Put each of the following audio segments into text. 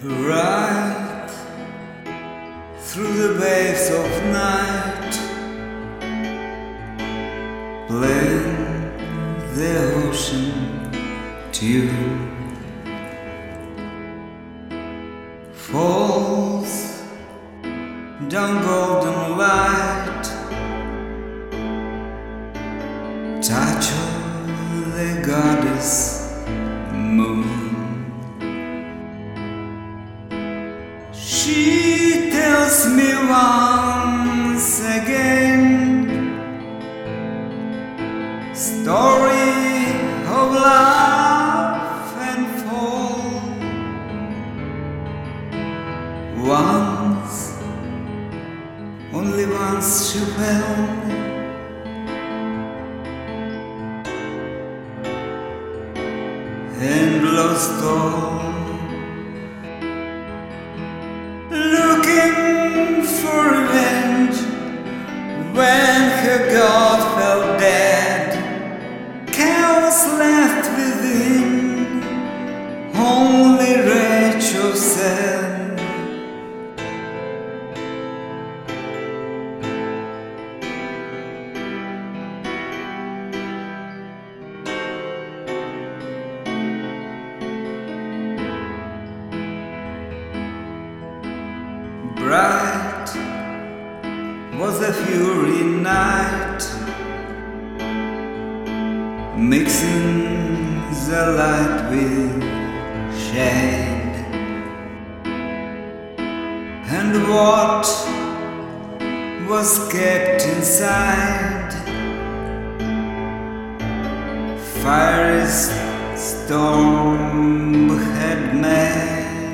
Right through the waves of night, playing the ocean tune. Falls down golden light, touch of the goddess moon. She tells me once again, story of love and fall. Once, only once she fell, and lost all. Looking for revenge when her God fell dead, chaos left within, only rage of sin. Bright was the fury night, mixing the light with shade, and what was kept inside, fiery storm had made.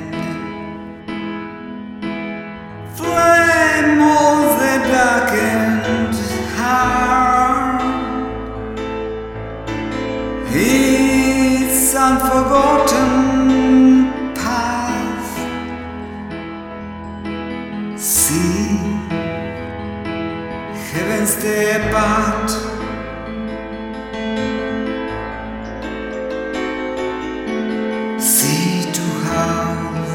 Darkened heart, its unforgotten path. See, heaven stay apart. Sea to house,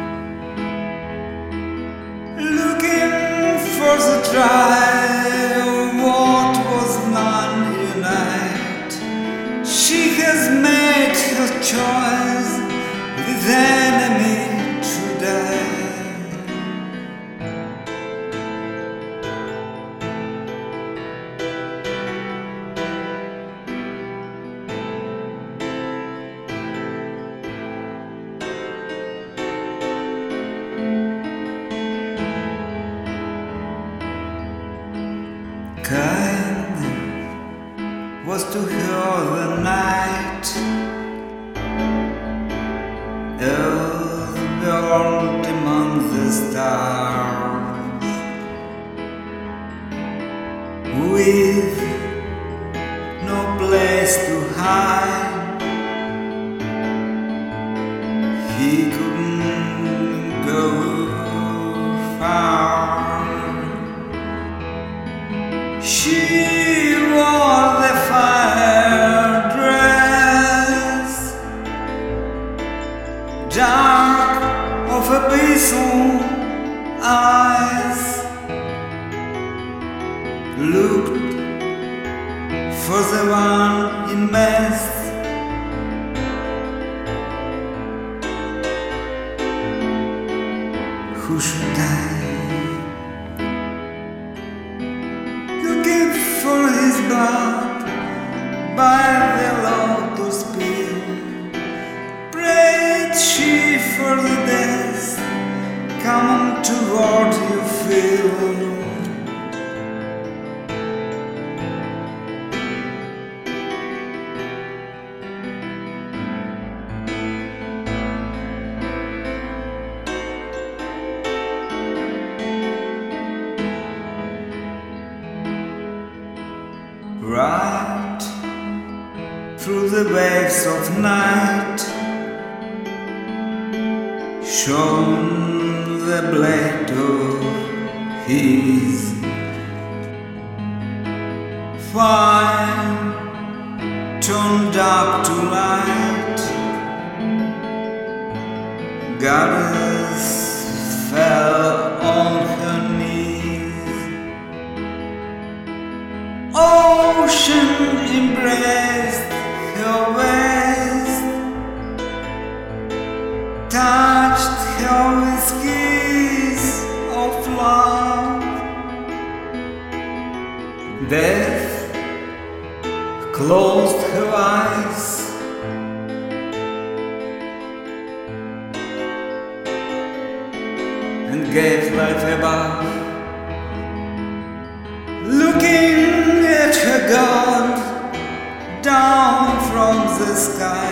for the trial, what was none unite. She has made her choice, with enemy to die. Kind was to her the night, earth burned among the stars, with no place to hide. He couldn't go far. She wore the fire dress, dark of abyssal eyes, looked for the one in mess. Who should die? For his blood by the lotus pill, prayed she for the death come toward you feel. Right through the waves of night shone the blade of his fire, turned up to light, gathered embraced her waist, touched her with kiss of love. Death closed her eyes, and gave life above. Looking at her God down from the sky,